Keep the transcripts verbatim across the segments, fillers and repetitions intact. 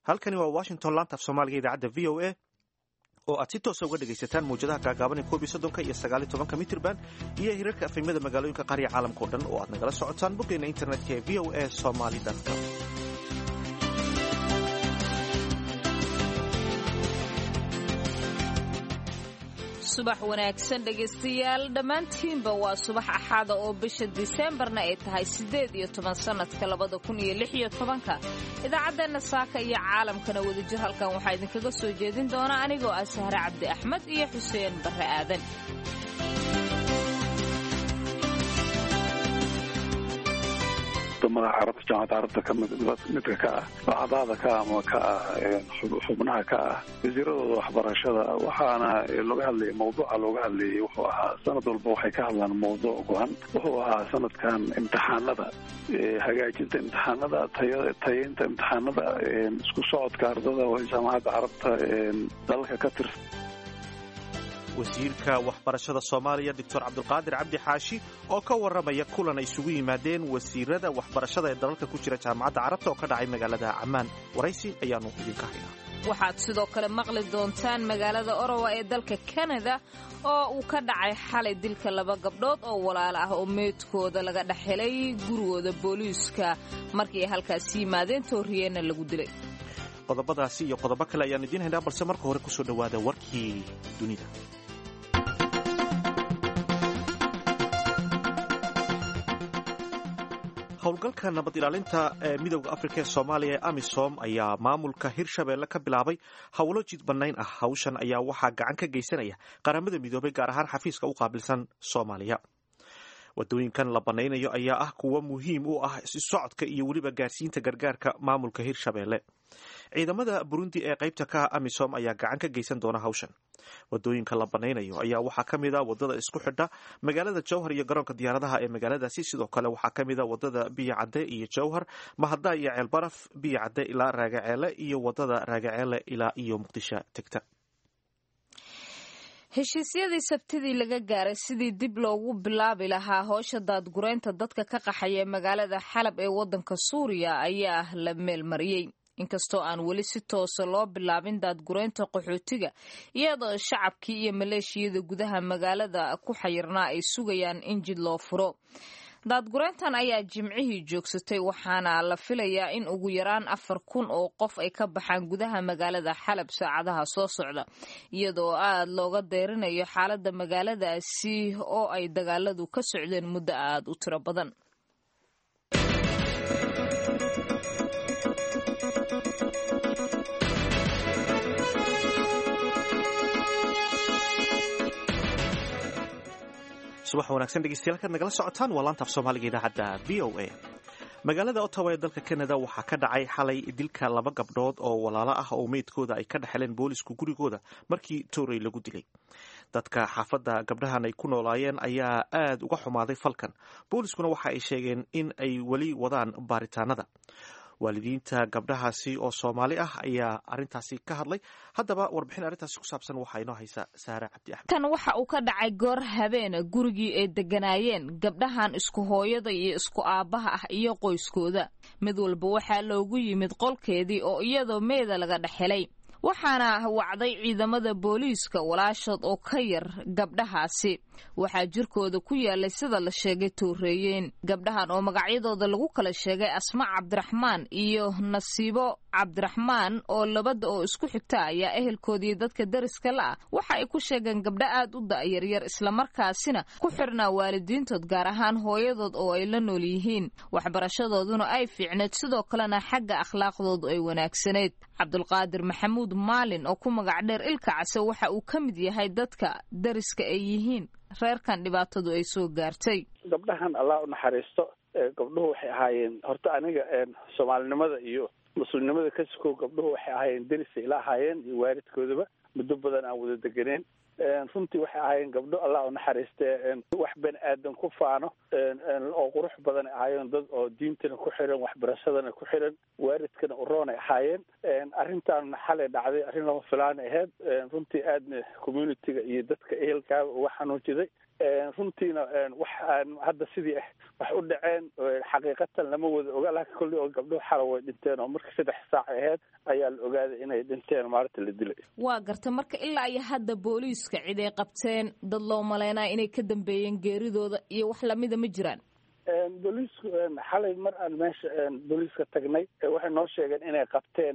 halkani waa Washington laanta af Soomaaliga idaacadda V O A oo aad si toos ah uga dhagaysataan mowjadaha gaagaaban ee koob iyo soddon iyo sagaal iyo toban mitirban iyo hirarka afimada magaalooyinka qaar ee caalamka oo dhan oo aad nagala socotaan boggeena internetka ee v o a somali dot com. subax wanaagsan dhegaystayaal dhammaantiinba waa subax axaada oo bisha diseembarna ay tahay siddeed iyo toban sannadka labada kun iyo lix iyo tobanka idaacaddeena saaka iyo caalamkana wadajir halkan waxaa idinkaga soo jeedin doona anigoo ah sahre cabdi axmed iyo xuseen barre aadan. wadamada carabta jaamacadda carabta ka midka ka ah bacdaada ka ama ka ah xubnaha ka ah wasiiradooda waxbarashada waxaana looga hadlayay mawduuca looga hadlayay wuxuu ahaa sanad walba waxay ka hadlaan mawduuc go-an wuxuu ahaa sanadkan imtixaanada hagaajinta imtixaanada tayeynta imtixaanada isku socodka ardada jaamacadda carabta dalalka ka tirsan. wasiirka waxbarashada Soomaaliya Doctor Cabdulqaadir Cabdi Xaashi oo ka waramaya kulan ay isugu yimaadeen wasiirada waxbarashada ee dalalka ku jira jaamacadda carabta oo ka dhacay magaalada Ammaan. waraysi ayaanu idinka haynaa. waxaad sidoo kale maqli doontaan magaalada Ottawa ee dalka Canada oo uu ka dhacay xalay dilka laba gabdhood oo walaalo ah oo meedkooda laga dhaxelay gurigooda booliiska markii ay halkaas yimaadeen tooriyana lagu dilay. qodobadaasi iyo qodobo kale ayaan idiin haynaa balse marka hore ku soo dhawaada warkii dunida. howlgalka nabad ilaalinta ee midowda Afrika ee Soomaaliya ee AMISOM ayaa maamulka Hirshabeelle ka bilaabay hawlo jid banayn ah. hawshan ayaa waxaa gacan ka geysanaya qaramada midoobay gaar ahaan xafiiska u qaabilsan Soomaaliya. wadooyinkan la banaynayo ayaa ah kuwa muhiim u ah socodka iyo weliba gaarsiinta gargaarka maamulka Hirshabeelle. ciidamada Burundi ee qaybta ka ah AMISOM ayaa gacan ka geysan doona hawshan. wadooyinka la banaynayo ayaa waxaa ka mid ah wadada isku xidha magaalada Jowhar iyo garoonka diyaaradaha ee magaaladaasi. sidoo kale waxaa ka mid ah wadada Biyo Cadde iyo Jowhar, Mahada iyo Ceelbaraf, Biyo Cadde ilaa Raagaceele iyo wadada Raagaceele ilaa iyo Muqdisho tagta. heshiisyadii sabtidii laga gaaray sidii dib loogu bilaabi lahaa howsha daadgureynta dadka ka qaxaya magaalada Xalab ee wadanka Suuriya ayaa la meelmariyay. inkastoo aan weli si toosa loo bilaabin daadgureynta qaxootiga iyadoo shacabkii iyo maleeshiyada gudaha magaalada ku xayirnaa ay sugayaan in jid loo furo. daadgureyntan ayaa jimcihii joogsatay waxaana la filayaa in ugu yaraan afar kun oo qof ay ka baxaan gudaha magaalada Xalab saacadaha soo socda iyadoo aad looga deerinayo xaaladda magaaladaasi oo ay dagaaladu ka socdeen muddo aad u tiro badan. subax wanaagsan dhegeystayaal kaad nagala socotaan waa laanta af Soomaaliga idaacadda V O A. magaalada Ottawa ee dalka Canada waxaa ka dhacay xalay dilka laba gabdhood oo walaalo ah oo meydkooda ay ka dhaxleen boolisku gurigooda markii toorey lagu dilay. dadka xaafadda gabdhahan ay ku noolaayeen ayaa aad uga xumaaday falkan. booliskuna waxa ay sheegeen in ay weli wadaan baaritaanada. waalidiinta gabdhahaasi oo Soomaali ah ayaa arintaasi ka hadlay. haddaba warbixin arintaasi ku saabsan waxaa inoo haysa Saare Cabdi Axmed. kan waxa uu ka dhacay goor habeen gurigii ay deganaayeen gabdhahan isku hooyada iyo isku aabaha ah iyo qoyskooda. mid walba waxaa loogu yimid qolkeedii oo iyadoo meeda laga dhaxelay. waxaana wacday ciidamada booliiska walaashood oo ka yar gabdhahaasi. waxaa jirkooda ku yaalay sida la sheegay tooreeyeen. gabdhahan oo magacyadooda lagu kala sheegay Asma Cabdiraxmaan iyo Nasiibo Cabdiraxmaan oo labada oo isku xigta ayaa ehelkoodii dadka dariska la ah waxa ay ku sheegeen gabdha aad u da'yaryar islamarkaasina ku xirnaa waalidiintood gaar ahaan hooyadood oo ay la nool yihiin. waxbarashadooduna ay fiicneed sidoo kalena xagga akhlaaqdoodu ay wanaagsaneed. Cabdulqaadir Maxamuud Maalin oo ku magac dheer Ilka Case waxa uu ka mid yahay dadka dariska ay yihiin reerkan dhibaatadu ay soo gaartay. gabdhahan Allah u naxariisto. gabdhuhu waxay ahaayeen horta aniga Soomaalinimada iyo muslimnimada ka soo gabdhuhu waxay ahaayeen daris ila ahaayeen iyo waalidkoodaba muddo badan aan wada deganeen. runtii waxay ahaayeen gabdho Allah u naxariistee wax bani aadan ku faano oo qurux badan ahaayeen dad oo diintana ku xiran waxbarashadana ku xiran waalidkana u roon ahaayeen. arrintan xalay dhacday arrin lama filaan ahayd. runtii aadna community-ga iyo dadka ehelka uga xanuunjiday. runtiina wax aan hadda sidii ah wax u dhaceen xaqiiqatan lama wada oga laakiin kulli oo gabdhuhu xala way dhinteen oo markii saddex saac ahayd ayaa la ogaaday inay dhinteen maalinta la dilay. waa garta marka ilaa iyo hadda booliiska cid ay qabteen dad loo malaynaya inay ka dambeeyeen geeridooda iyo wax lamida ma jiraan? booliisku xalay mar aan meesha booliiska tagnay waxay noo sheegeen inay qabteen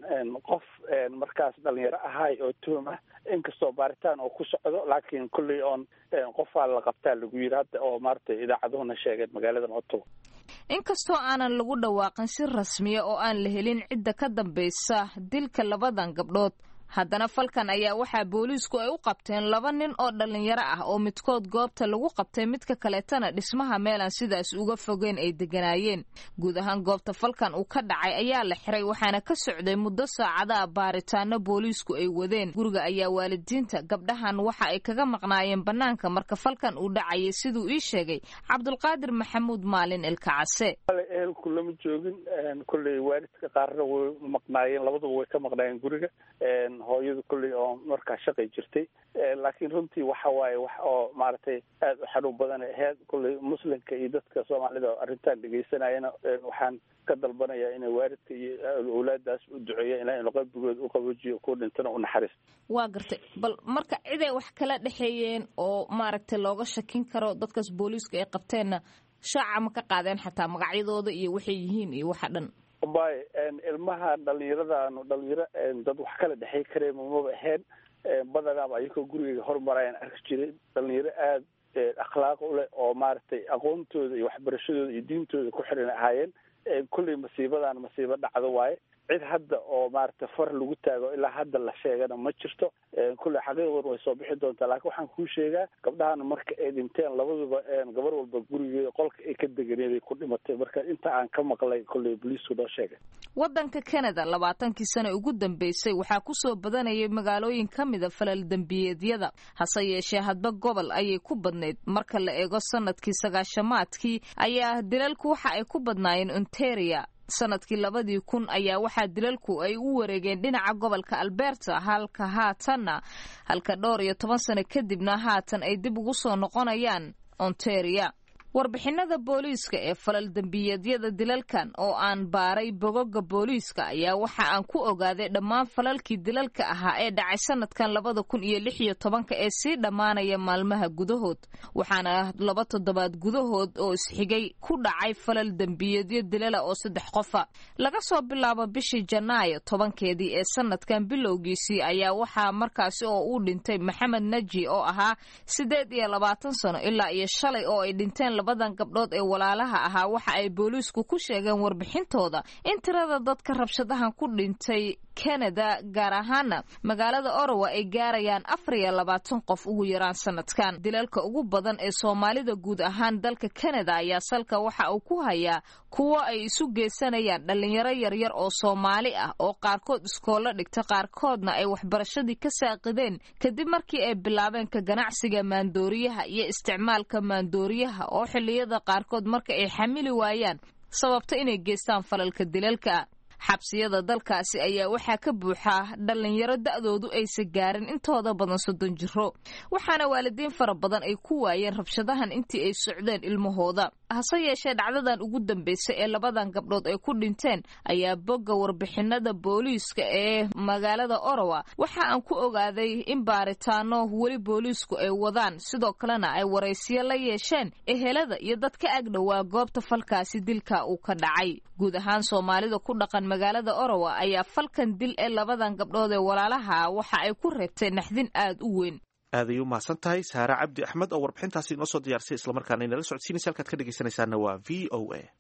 qof markaas dhalinyaro ahay oo tuhum ah inkastoo baaritaan oo ku socdo laakiin kulley oon qofaa la qabtaa lagu yiri hadda oo maaragtay idaacaduhuna sheegeen magaaladan Ottawa. inkastoo aanan lagu dhawaaqin si rasmiya oo aan la helin cidda ka dambaysa dilka labadan gabdhood, haddana falkan ayaa waxaa booliisku ay u qabteen laba nin oo dhalinyaro ah oo midkood goobta lagu qabtay midka kaleetana dhismaha meelaan sidaas uga fogeen ay deganaayeen. guud ahaan goobta falkan uu ka dhacay ayaa la xiray waxaana ka socday muddo saacadaha baaritaano booliisku ay wadeen. guriga ayaa waalidiinta gabdhahan waxa ay kaga maqnaayeen bannaanka marka falkan uu dhacayay siduu ii sheegay Cabdulqaadir Maxamuud Maalin Ilkacase. ehelku lama joogin kulley waalidka qaarna way maqnaayeen, labaduba way ka maqnaayeen guriga. hooyadu kulley oo markaa shaqay jirtay laakiin runtii waxa waaye wax oo maaragtay aada u xanuun badan ahayd. kulley muslimka iyo dadka soomaalida arrintan dhegaysanayana waxaan ka dalbanayaa inay waalidka iyo awlaadaas u duceeya ilaa inuu qalbigooda u qaboojiyo ku dhintana u naxariisto. waa gartay bal marka ciday wax kala dhexeeyeen oo maaragtay looga shakin karo dadkaas booliiska ay qabteenna shaaca ma ka qaadeen xataa magacyadooda iyo waxay yihiin iyo waxa dhan? bay ilmaha dhalinyaradaanu dhalinyaro dad wax kala dhexey kareen maba ahayn. badanaaba ayagoo gurigeyga hormarayaan arki jiray dhalinyaro aada akhlaaq u leh oo maaragtay aqoontooda iyo waxbarashadooda iyo diintooda ku xiran ahaayeen. kulley masiibadan masiibo dhacdo waaye. cid hadda oo maaragtay far lagu taago ilaa hadda la sheegana ma jirto. kulley xaqiiqdooda way soo bixi doontaa laakiin waxaan kuu sheegaa gabdhahan marka ay dhinteen labaduba gabar walba gurigeeda qolka ay ka deganeeday ku dhimatay. marka inta aan ka maqlay kulley booliisku noo sheegay. waddanka Canada labaatankii sano ugu dambeysay waxaa ku soo badanayay magaalooyin ka mida falal dambiyeedyada, hase yeeshee hadba gobol ayay ku badnayd. marka la eego sanadkii sagaashamaadkii ayaa dilalku waxa ay ku badnaayeen Ontario. sanadkii labadii kun ayaa waxaa dilalku ay u wareegeen dhinaca gobolka Alberta halka haatanna halka dhowr iyo toban sano kadibna haatan ay dib ugu soo noqonayaan Ontario. warbixinada booliiska ee falal dambiyeedyada dilalkan oo aan baaray bogoga booliiska ayaa waxa aan ku ogaaday dhammaan falalkii dilalka ahaa ee dhacay sanadkan labada kun iyo lix iyo tobanka ee sii dhammaanaya maalmaha gudahood, waxaana laba toddobaad gudahood oo isxigay ku dhacay falal dambiyeedyo dilala oo saddex qofa. laga soo bilaabo bishii Janaayo tobankeedii ee sanadkan bilowgiisii ayaa waxaa markaasi oo uu dhintay Maxamed Naji oo ahaa sideed iyo labaatan sano ilaa iyo shalay oo ay dhinteen labadan gabdhood ee walaalaha ahaa. waxa ay booliisku ku sheegeen warbixintooda in tirada dadka rabshadahan ku dhintay Canada gaar ahaana magaalada Ottawa ay gaarayaan afar iyo labaatan qof ugu yaraan sanadkan. dilalka ugu badan ee Soomaalida guud ahaan dalka Canada ayaa salka waxa uu ku hayaa kuwa ay isu geysanayaan dhalinyaro yaryar oo Soomaali ah oo qaarkood iskoolo dhigta qaarkoodna ay waxbarashadii ka saaqideen kadib markii ay bilaabeen ka ganacsiga maandooriyaha iyo isticmaalka maandooriyaha oo xilliyada qaarkood marka ay xamili waayaan sababta inay geystaan falalka dilalka. xabsiyada dalkaasi ayaa waxaa ka buuxa dhalinyaro da'doodu aysan gaarin intooda badan soddon jiro, waxaana waalidiin fara badan ay ku waayeen rabshadahan intii ay socdeen ilmahooda. hase yeeshee dhacdadan ugu dambeysay ee labadan gabdhood ay ku dhinteen ayaa bogga warbixinada booliiska ee magaalada Ottawa waxa aan ku ogaaday in baaritaano weli booliisku ay wadaan, sidoo kalena ay waraysiyo la yeesheen ehelada iyo dadka agdhowaa goobta falkaasi dilka uu ka dhacay. guud ahaan Soomaalida ku dhaqan magaalada Ottawa ayaa falkan dil ee labadan gabdhood ee walaalaha waxa ay ku reebtay naxdin aad u weyn. aad ay u mahadsan tahay Saara Cabdi Axmed oo warbixintaasi inoo soo diyaarsay isla markaana inala socodsiinaysa halkaad ka dhegaysanaysaana waa V O A.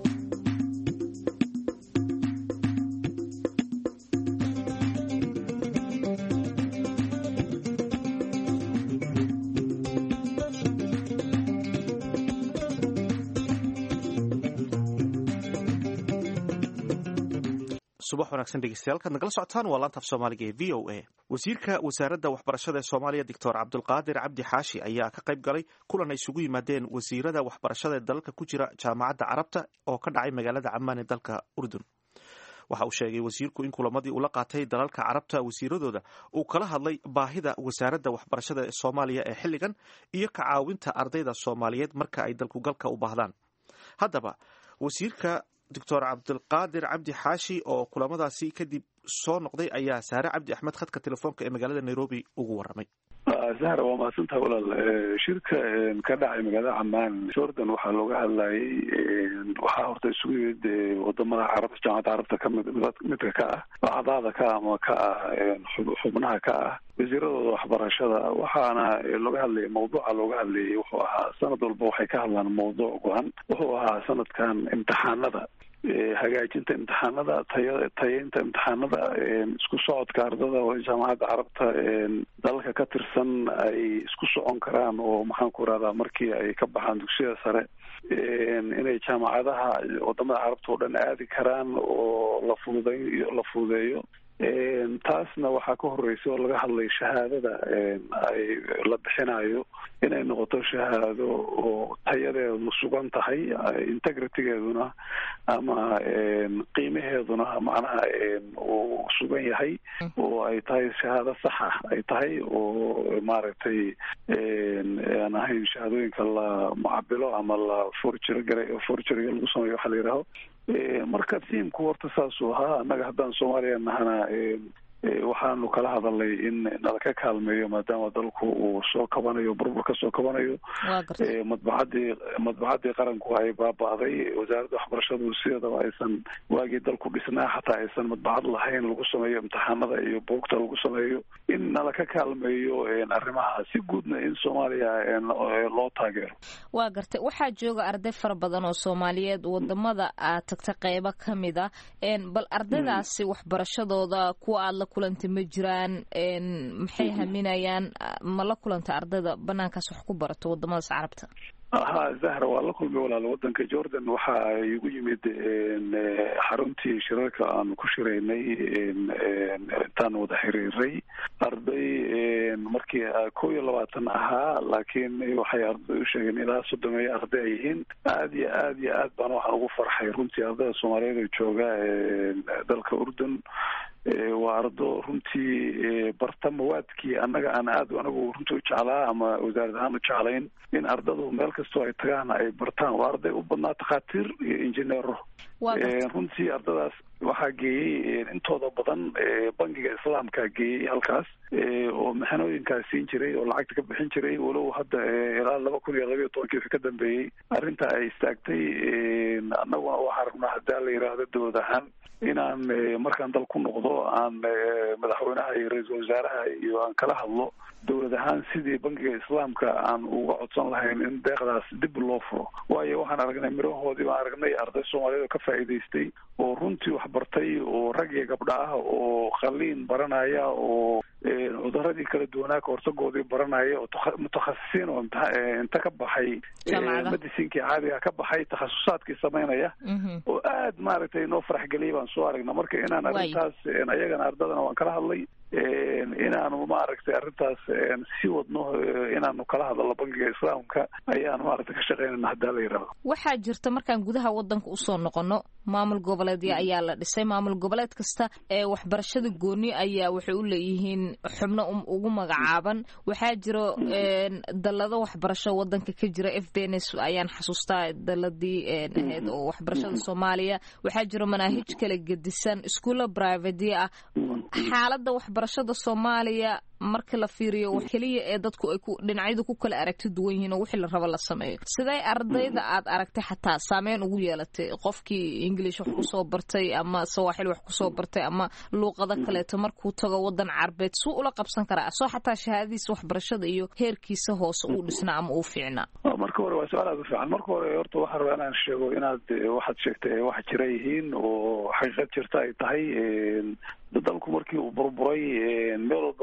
subax wanaagsan dhegeystayaal halkaad nagala socotaan waa laanta af soomaaliga ee V O A. wasiirka wasaaradda waxbarashada ee Soomaaliya Doctor Cabdulqaadir Cabdi Xaashi ayaa ka qayb galay kulan ay isugu yimaadeen wasiirada waxbarashada ee dalalka ku jira jaamacadda Carabta oo ka dhacay magaalada Ammaan ee dalka Urdun. waxa uu sheegay wasiirku in kulamadii uu la qaatay dalalka carabta wasiiradooda uu kala hadlay baahida wasaaradda waxbarashada ee soomaaliya ee xilligan iyo ka caawinta ardayda soomaaliyeed marka ay dalkugalka u baahdaan. haddaba wasiirka doctor cabdilqaadir cabdi xaashi oo kulamadaasi kadib soo noqday ayaa saare cabdi axmed khadka telefoonka ee magaalada nairobi ugu waramay. zahra waa mahadsantaha walaal. shirka ka dhacay magaalada camaan jordan waxaa looga hadlayay waxaa horta isugu yimid wadamada carabta jaamacadda carabta kamid midka ka ah acdaada ka ama ka ah xubnaha ka ah wasiiradooda waxbarashada. waxaana looga hadlayay mawduuca looga hadlayay wuxuu ahaa sanad walba waxay ka hadlaan mawduuc go-an. wuxuu ahaa sanadkan imtixaanada, hagaajinta imtixaanada, taya tayeynta imtixaanada, isku socodka ardada oo jaamacadda carabta dalalka ka tirsan ay isku socon karaan oo maxaan ku rahdaa markii ay ka baxaan dugsiyada sare inay jaamacadaha wadamada carabta oo dhan aadi karaan oo la fududeyo la fududeeyo. taasna waxaa ka horreysay oo laga hadlay shahaadada ay la bixinayo inay noqoto shahaado oo tayadeedu sugan tahay, integritygeeduna ama qiimaheeduna macnaha uu sugan yahay, oo ay tahay shahaado saxa ay tahay oo maaragtay aan ahayn shahaadooyinka la mucabilo ama la forgery forgeryga lagu sameeyo waxa la yidhaaho. marka tiimku horta saasuu ahaa. annaga haddaan soomaaliya nahana waxaanu kala hadalnay in nala ka kaalmeeyo maadaama dalku uu soo kabanayo, burbur ka soo kabanayo. madbacadii madbacadii qaranku ay baaba'day. wasaaradda waxbarashadu sideedaba aysan waagii dalku dhisnaa xataa aysan madbacad lahayn lagu sameeyo imtixaanada iyo buugta lagu sameeyo, in nala ka kaalmeeyo arrimaha si guudna in soomaaliya loo taageero. waa gartay. waxaa jooga arday fara badan oo soomaaliyeed wadamada aad tagta qeybo kamid a, bal ardaydaasi waxbarashadooda kuwa aad la kulantay ma jiraan? maxay haminayaan? ma la kulanta ardayda banaankaas wax ku barato wadamadaas carabta? ha zahra waa la kulmay walaal. wadanka jordan waxa igu yimid xaruntii shirarka aanu ku shiraynay intaan wada xiriiray arday markii kow iyo labaatan ahaa, laakiin waxay arday u sheegeen ilaa soddon iyo arday ay yihiin. aad iyo aad iyo aad baan waxaan ugu farxay runtii ardayda soomaaliyeed oo jooga dalka urdun. waa ardo runtii barta mawaadkii annaga aan aad anagu runtii u jeclaa ama wasaarad ahaan u jeclayn in ardadu meel kastoo ay tagaan ay bartaan. waa arday u badnaa takhaatiir iyo injineero. runtii ardadaas waxaa geeyey intooda badan bangiga islaamka geeyey halkaas oo maxanooyinkaas siin jiray oo lacagta ka bixin jiray. walow hadda ilaa laba kun iyo labayo tobankii wixii ka dambeeyey arrinta ay istaagtay. annaguna waxaa rabnaa haddaa la yidhaahdo dowlad ahaan inaan markaan dal ku noqdo aan madaxweynaha iyo ra-iisul wasaaraha iyo aan kala hadlo dowlad ahaan sidii bangiga islaamka aan uga codsan lahayn in deeqdaas dib loo furo. waayo waxaan aragnay mirahoodii baan aragnay arday soomaaliyeed oo ka faa'iidaystay oo runtii wax bartay oo rag iyo gabdha ah oo qaliin baranaya oo cuduradii kala duwanaa ka hortagoodii baranaya oo mutakhasisiin oo inta ka baxay medicinkii caadiga ka baxay takhasusaadkii samaynaya oo aad maaragtay noo farax geliyay baan soo aragna. marka inaan arrintaas ayagana ardadana waan kala hadlay inaanu maaragtay arrintaas si wadno inaanu kala hadalno bangiga islaamka ayaan maaragtay ka shaqeynayna haddaa la yidhaahdo. waxaa jirta markaan gudaha wadanka usoo noqono maamul goboleedya ayaa la dhisay. maamul goboleed kasta ee waxbarashada gooni ayaa waxay u leeyihiin xubno ugu magacaaban. waxaa jiro dalado waxbarasho wadanka ka jira. f b n s ayaan xasuustaa daladii ahayd oo waxbarashada soomaaliya. waxaa jiro manaahij kala gedisan, iskuulla private ah. xaalada waxbarashada soomaaliya marka la fiiriyo wax kaliya ee dadku ay ku dhinacyadu ku kala aragti duwan yihiin oo wixii la rabo la sameeyo. siday ardayda aad aragtay xataa saameyn ugu yeelatay qofkii English wax ku soo bartay ama Sawaaxili wax ku soo bartay ama luqado kaleeto markuu tago wadan Carbeed suu ula qabsan karaa soo xataa shahaadadiisa waxbarashada iyo heerkiisa hoose uu dhisnaa ama uu fiicnaa? marka hore waa su'aal aad u fiican. marka hore horta waxaan rabaa inaan sheego inaad waxaad sheegtay wax jira yihiin oo xaqiiqad jirta ay tahay. dalku markii uu burburay meel walba qolon ba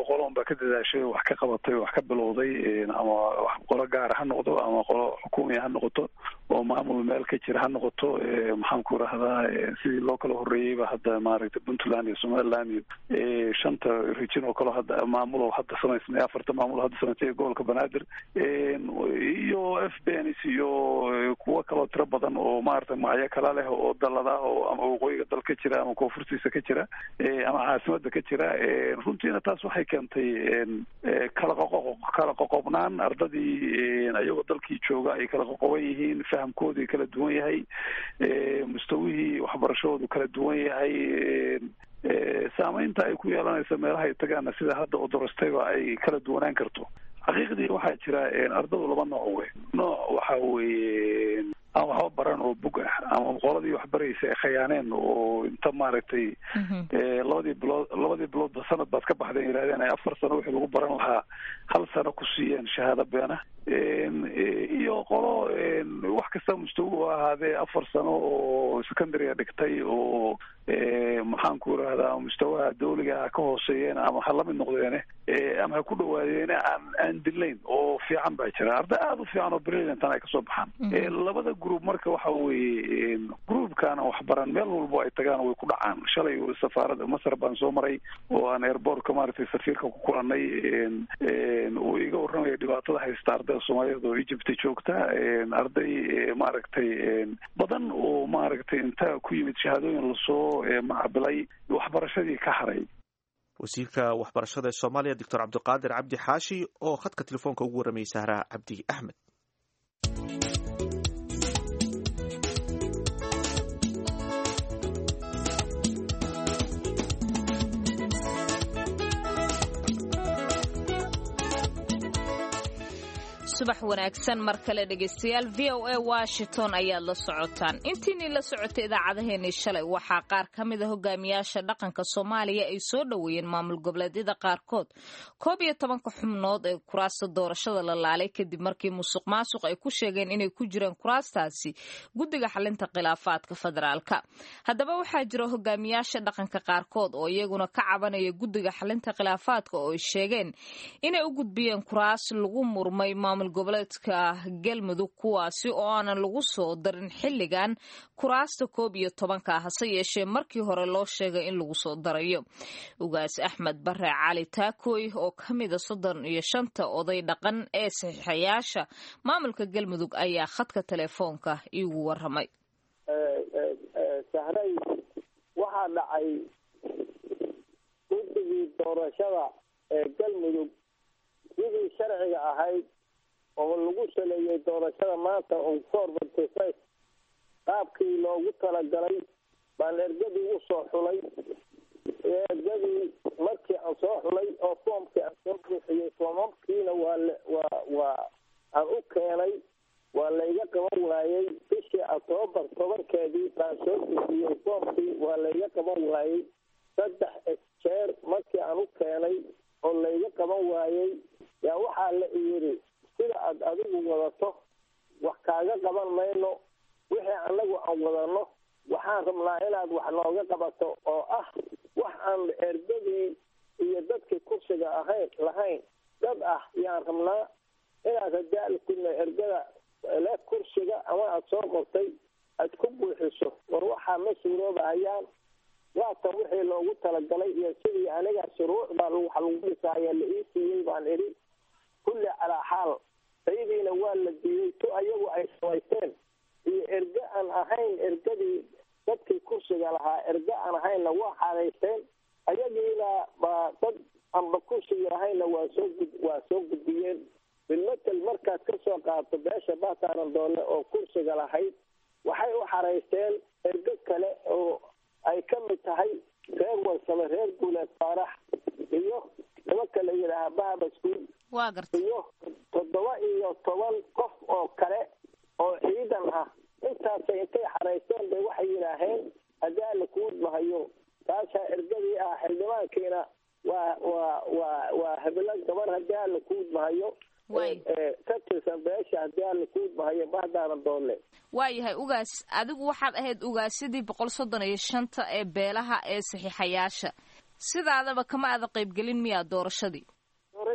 ka dadaashay wax ka qabatay wax ka bilowday ama wax qolo gaar ha noqdo ama qolo xukuumi ha noqoto oo maamul meel ka jira ha noqoto maxaan ku rahdaa sidii loo kala horeeyayba hadda maaragtay Puntland iyo Somaliland iyo shanta region oo kale hadda maamul hadda samaysmay afarta maamul hadda samaysay gobolka Banaadir iyo F B N iyo kuwa kale tiro badan oo maaragtay magacyo kala leh oo dalada oo ama waqooyiga dalka jira ama koonfurtiisa ka jira ama caasimada ka jira runtiina taas waxay keentay kala qoqoq kala qoqobnaan ardadii ayagoo dalkii jooga ay kala qoqoban yihiin fahamkoodii kala duwan yahay mustawihii waxbarashadoodu kala duwan yahay saamaynta ay ku yeelanaysa meelaha ay tagaana sida hadda oo dorastayba ay kala duwanaan karto xaqiiqdii waxaa jira ardadu laba nooc wey nooc waxa weeye ama waxba baran oo bug ah ama qoladii wax baraysa ay khayaaneen oo inta maaragtay labadii bilood labadii biloodba sanad baad ka baxdeen yidhahdeen ay afar sano wixii lagu baran lahaa hal sano ku siiyeen shahaado beena iyo qolo wax kasta mustawi u ahaadee afar sano oo secondary dhigtay oo maxaan ku rahdaa mustawaha dawliga ka hooseeyeen ama ha lamid noqdeene ama ha ku dhawaadeene aan aan dilayn oo fiican baa jira arday aada u fiican oo brilliantan ay kasoo baxaan labada group marka waxa weeye groupkana waxbaran meel walbo ay tagaan way ku dhacaan shalay safaarada masar baan soo maray oo aan airportka maaragtay safiirka ku kulanay uu iga warramaya dhibaatada haysta ardayda Soomaaliyeed oo Egypt joogta arday maaragtay badan oo maaragtay inta ku yimid shahaadooyin lasoo macabilay waxbarashadii ka haray wasiirka waxbarashada ee Soomaaliya Doctor Cabdiqaadir Cabdi Xaashi oo khadka telefoonka ugu warramay Sahra Cabdi Axmed. subax wanaagsan mar kale dhegeystayaal v o a Washington ayaad la socotaan intiinii la socotay idaacadaheennii shalay waxaa qaar ka mid a hogaamiyaasha dhaqanka Soomaaliya ay soo dhaweeyeen maamul goboleedyada qaarkood koob iyo tobanka xubnood ee kuraasta doorashada la laalay kadib markii musuq maasuq ay ku sheegeen inay ku jiraan kuraastaasi guddiga xalinta khilaafaadka federaalka haddaba waxaa jira hogaamiyaasha dhaqanka qaarkood oo iyaguna ka cabanaya guddiga xalinta khilaafaadka oo ay sheegeen inay u gudbiyeen kuraas lagu murmay maamul goboleedka Galmudug kuwaasi oo aanan lagu soo darin xilligan kuraasta koob iyo tobanka hase yeeshee markii hore loo sheegay in lagu soo darayo ugaas Axmed Barre Cali Taakoy oo ka mid ah soddon iyo shanta oday dhaqan ee saxiixayaasha maamulka Galmudug ayaa khadka telefoonka iigu warramay sahray waxaa dhacay guddigii doorashada ee Galmudug sidii sharciga ahayd oo lagu saleeyay doorashada maanta oo forward qaabkii loogu talagalay baan ergadii u soo xulay ergadii markii aan soo xulay oo foomkii aan soo buuxiyey foomkiina waa waa waa aan u keenay waa layga qaban waayey bishii October tobankeedii baan soo buuxiyey foomkii waa layga qaban waayey saddex jeer markii aan u keenay oo layga qaban waayey yaa waxaa la yiri sida aad adigu wadato wax kaaga qaban mayno wixii anagu aan wadano waxaan rabnaa inaad wax nooga qabato oo ah wax aan ergadii iyo dadkii kursiga ahayn lahayn dad ah yaan rabnaa inaad hadaalkuna ergada le kursiga ama aad soo qortay aad ku buuxiso war waxaa ma suuroobahayaan waata wixii loogu talagalay iyo sidii aniga shuruucda waxa lagu dhisaya la ii siiyey baan idhi kulli calaa xaal saydiina waa la diiday tu ayagu ay samaysteen iyo erga aan ahayn ergadii dadkii kursiga lahaa erga aan ahaynna waa xaalaysteen ayagiina baa dad amba kursiga ahaynna waa soo waa soo gudbiyeen bilmatel markaad ka soo qaato beesha baataanan doole oo kursiga lahayd waxay u xaraysteen erga kale oo ay ka mid tahay reer warsame reer guuleed faarax iyo laba kale yidhaaha bahabaskuul waa gartay iyo toddoba iyo toban qof oo kale oo ciidan ah intaasay intay xaraysteen bay waxay yidhaaheen haddii alla kuu mahayo taasaa ergadii ah xildhibaankiina waa waa waa waa hebelo gabar haddii alla kuu mahayo ka tirsan beesha haddii alla kuu mahayo bahdaanan doole waayahay ugaas adigu waxaad ahayd ugaasidii boqol soddon iyo shanta ee beelaha ee saxiixayaasha sidaadaba kama aada qaybgelin miyaa doorashadii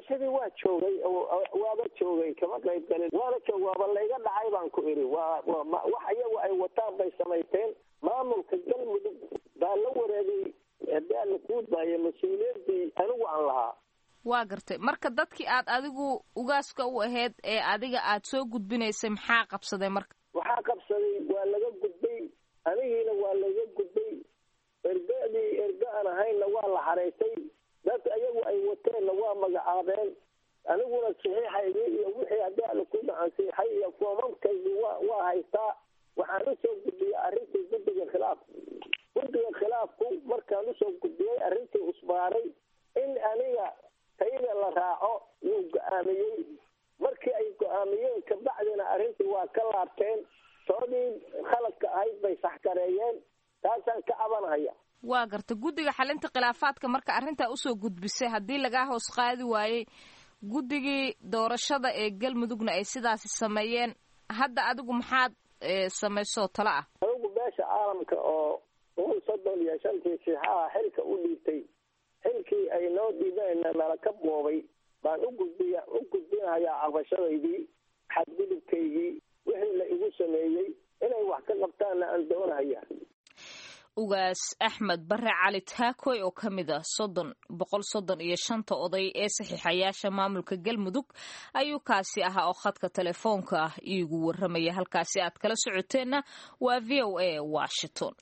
qabashadii waa joogay waaba joogay kama qayb galin waana joog waaba layga dhacay baan ku iri waa wax iyagu ay wataan bay samaysteen maamulka galmudug baa la wareegay haddii aan ku baayo mas-uuliyaddii anigu aan lahaa waa gartay marka dadkii aad adigu ugaaska u ahayd ee adiga aad soo gudbinaysay maxaa qabsaday marka waxaa qabsaday waa laga gudbay anigiina waa laga gudbay ergadii erga aan ahaynna waa la xaraysay dad ayagu ay wateenna waa magacaabeen aniguna saxiixaydii iyo wixii haddii aan ku dhacansiixay iyo foomamkaydii waa waa haystaa waxaan u soo gudbiyey arrintii guddiga khilaaf guddiga khilaafku markaan usoo gudbiyey arrintii usbaaray in aniga tayada la raaco yuu go-aamiyey markii ay go-aamiyeen kabacdina arrintii waa ka laabteen toodii khaladka ahayd bay saxgareeyeen taasaan ka cabanhaya waa garta guddiga xalinta khilaafaadka marka arrintaa usoo gudbisay haddii lagaa hoos qaadi waayey guddigii doorashada ee galmudugna ay sidaasi sameeyeen hadda adigu maxaad samaysoo talo ah adigu beesha caalamka oo boqol soddon iyo shantii siixaha xilka u dhiibtay xilkii ay noo dhiibeenna nala ka boobay baan u gudbiya u gudbinahayaa cabashadaydii xadgudubkaygii wixii la igu sameeyey inay wax ka qabtaanna aan doonahaya ugaas axmed bare cali taakoy oo ka mid ah soddon boqol soddon iyo shanta oday ee saxiixayaasha maamulka galmudug ayuu kaasi ahaa oo khadka telefoonka ah iigu warramaya halkaasi aad kala socoteenna waa v o a washington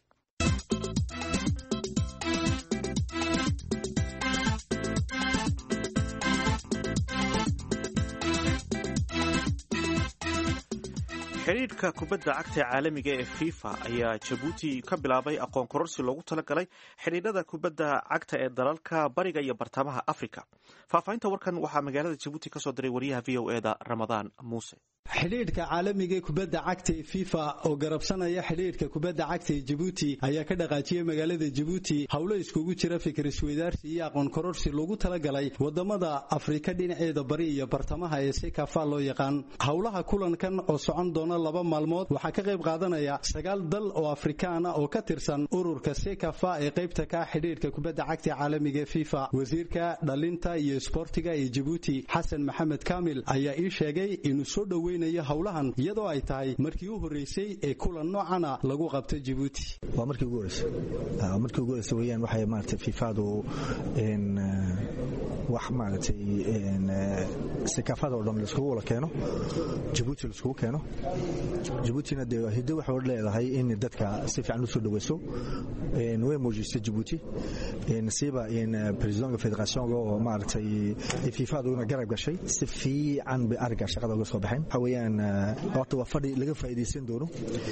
xidhiidhka kubadda cagta caalamiga ee fifa ayaa jabuuti ka bilaabay aqoon kororsi loogu talagalay xidhiidhada kubadda cagta ee dalalka bariga iyo bartamaha afrika faahfaahinta warkan waxaa magaalada jabuuti kasoo diray wariyaha v o eda ramadaan muuse xidhiidhka caalamiga ee kubadda cagta ee fifa oo garabsanaya xidhiidhka kubadda cagta ee jabuuti ayaa ka dhaqaajiyey magaalada jabuuti howlo iskugu jira fikir isweydaarsi iyo aqoon kororsi loogu talagalay wadamada afrika dhinaceeda bari iyo bartamaha ee sekafa loo yaqaan howlaha kulankan oo socon doona laba maalmood waxaa ka qayb qaadanaya sagaal dal oo afrikaan ah oo ka tirsan ururka sekafa ee qaybta ka xidhiidhka kubadda cagta caalamiga ee fifa wasiirka dhalinta iyo isboortiga ee jabuuti xasan maxamed kaamil ayaa ii sheegay inuu soo dhoweynayo howlahan iyadoo ay tahay markii u horeysay ee kulan noocana lagu qabto jabuuti waa markii ugu horeysay markii ugu horeysay weeyaan waxay maaragtay fifadu in wax maaragtay in sekafada oo dhan la iskugu wada keeno jabuuti la iskugu keeno jabuutina dee hiddo waxay leedahay in dadka si fiican u soo dhaweyso way muujisay jabuuti siiba in presidentka federationka oo maaragtay fifaduna garab gashay si fiican bay arrinka shaqada uga soo baxeen waxa weeyaan horta waa fadhi laga faa'iidaysan doono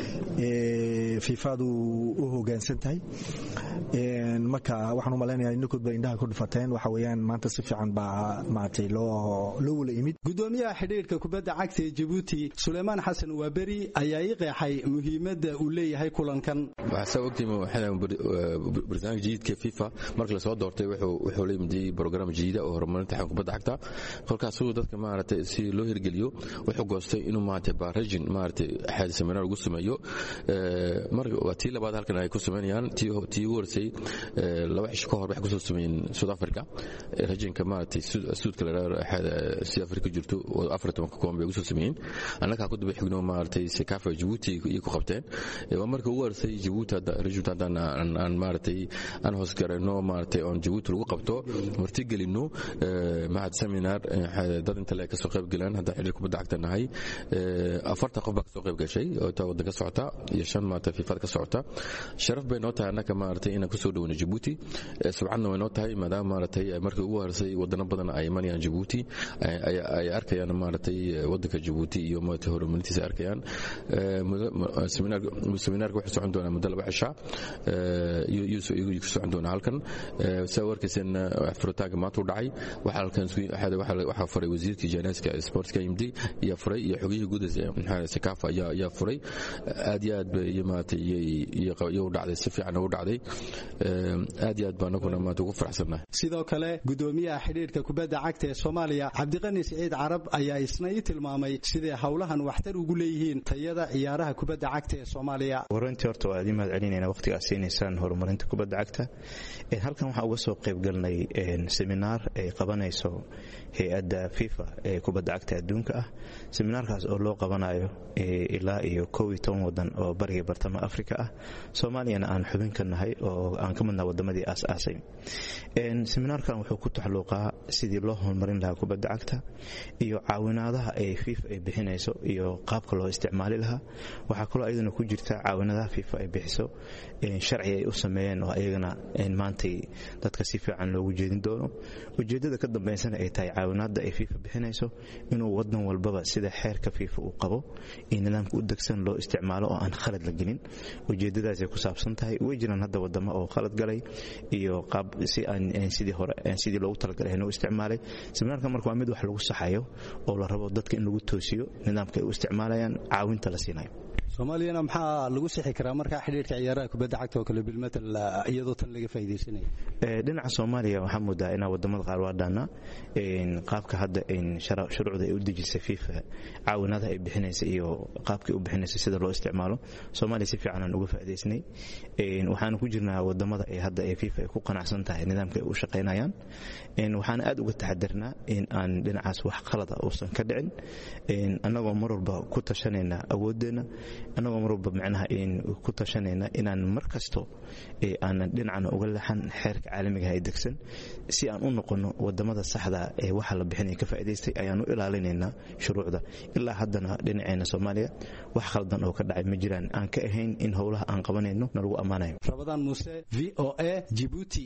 fifadu u hoggaansan tahay marka waxaan u malaynayaa inkood bay indhaha ku dhufateen waxa weeyaan maanta si fiican baa maaragtay loo loo wala imid gudoomiyaha xidhiidhka kubadda cagta ee jabuuti suleymaan xasan waaberi ayaa ii qeexay muhiimadda uu leeyahay kulankan waxaa ogtiima barnaamij jadiidka fifa markii la soo doortay wuxuu la yimid program jadiida oo horumarinta xaqa kubadda cagta kolkaas uu dadka maaragtay si loo hirgeliyo wuxuu goostay inuu maaragtay barajin maaragtay xad seminar ugu sameeyo marka waa tii labaad halkan ay ku sameeyaan tii tii ugu horeysay laba xish ka hor wax ku soo sameeyeen South Africa rajinka maaragtay suudka la yiraahdo South Africa jirto oo afar iyo toban ka kooban bay ugu soo sameeyeen annaka ku dib xigno maaragtay sekafa Djibouti iyo ku qabteen waa markii ugu horeysay Djibouti rajinta aan maaragtay aan hoos garayno maaragtay on Djibouti lagu qabto marti gelino mahad seminar dad inta la ka soo qayb galaan hada xilli kubadda cagta nahay afarta qof baa ka soo qayb gashay oo taa waddanka socota iyo shan maanta FIFA ka socota sharaf bay noo tahay annaka maaragtay inaan ku soo dhaweyno Djibouti subxaana way noo tahay maadaama maaragtay markii ugu horeysay wadano badan ay imanayaan Djibouti ay arkayaan maaragtay waddanka Djibouti iyo maaragtay horumarintiisa arkayaan seminar seminarka wuxuu socon doonaa muddo laba cisha iyo iyo ku socon doonaa halkan sawirkiisan furitaanka maanta u dhacay waxa halkan waxa furay wasiirkii janaaska sportka M D iyo furay iyo xogihii guud ee sekafa ya ya furay aad iyo aad bay maaragtay iyo u dhacday si fiican u dhacday aad iyo aad baan anaguna maanta ugu faraxsannahay. sidoo kale gudoomiyaha xidhiidhka kubadda cagta ee Soomaaliya Cabdiqani Siciid Carab ayaa isna ii tilmaamay sidee hawlahan waxtar ugu leeyihiin tayada ciyaaraha kubadda cagta ee Soomaaliya. warantii horta waa idin mahadcelinayna waqtigaas siinaysan horumarinta kubadda cagta. ee halkan waxa uga soo qayb galnay seminar ay qabanayso hay'adda FIFA ee kubadda cagta adduunka ah. seminaarkaas oo loo qabanayo ilaa iyo kow iyo toban wadan oo bariga bartamaha Afrika ah. Soomaaliyana aan xubin ka nahay oo aan ka midna wadamadii aas-aasay. een seminaarkan wuxuu ku taxalluqaa sidii loo horumarin lahaa kubadda cagta iyo caawinaadaha ay FIFA ay bixinayso iyo qaabka loo isticmaali lahaa. waxa kale oo ayadana ku jirta caawinaadaha FIFA ay bixiso een sharci ay u sameeyeen oo ayagana een maantay dadka si fiican loogu jeedin doono. ujeedada ka dambeysana ay tahay caawinaada ay FIFA bixinayso inuu wadan walbaba sida xeerka FIFA uu qabo in nidaamka u degsan loo isticmaalo oo aan khalad la gelin. ujeedadaas ay ku saabsan tahay way jiraan hadda wadamo oo khalad galay iyo qaab si aan sidii hore sidii loogu talagalay inuu isticmaalay. seminaarka marka waa mid wax lagu saxayo oo la rabo dadka in lagu toosiyo nidaamka ay u isticmaalayaan caawinta la siinayo. Soomaaliyana maxaa lagu sixi karaa marka xiriirka ciyaaraha kubadda cagta oo kale bilmetal iyadoo tan laga faa'iideysanayo? ee dhinaca Soomaaliya waxa moodaa in wadamada qaar waadana in qaabka hadda in shuruucda ay u dejisay FIFA caawinaadaha ay bixinayso iyo qaabka ay u bixinayso sida loo isticmaalo Soomaaliya si fiican aan uga faa'iideysnay. ee waxaan ku jirnaa wadamada ay hadda ay FIFA ay ku qanacsan tahay nidaamka ay u shaqeynayaan. in waxaan aad uga taxadirnaa in aan dhinacaas wax qalad ah uusan ka dhicin. in anagoo mar walba ku tashanayna awoodeena anagoo mar walba macnaha in ku tashanayna inaan markasto ee aan dhinacna uga leexan xeerka caalamiga ah ee degsan si aan u noqono wadamada saxda ee waxa la bixinay ka faa'iideystay ayaan u ilaalinaynaa shuruucda. ilaa haddana dhinaceena Soomaaliya wax khaldan oo ka dhacay ma jiraan aan ka ahayn in howlaha aan qabanayno nalagu amaanayo. Rabadaan Muuse, V O A, Djibouti.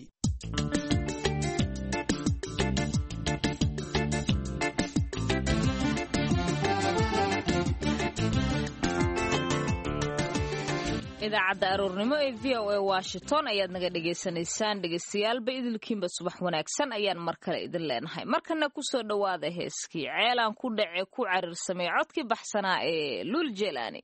idaacadda aroornimo ee V O A Washington ayaad naga dhageysanaysaan. dhegeystayaal idilkiinba subax wanaagsan ayaan mar kale idin leenahay. markana ku soo dhawaada heeskii ceelaan ku dhace ku carirsamay codkii baxsanaa ee Lul Jelani.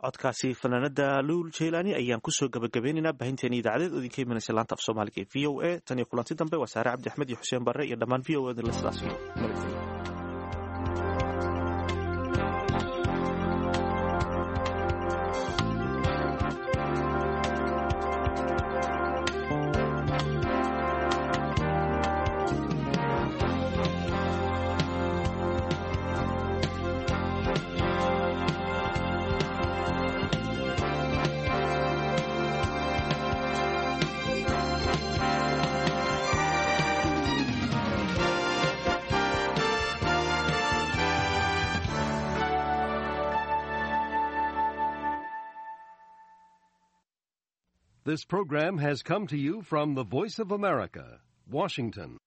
codkaasi fanaanada luul jeylani ayaan kusoo gabagabeynaynaa baahinteena idaacadeed oo idinka imanaysa laanta af soomaaliga ee v o a tan iyo kulanti dambe waa saare cabdi axmed iyo xuseen barre iyo dhammaan v o a la sidaas iyo nabadgelyo. This program has come to you from the Voice of America, Washington.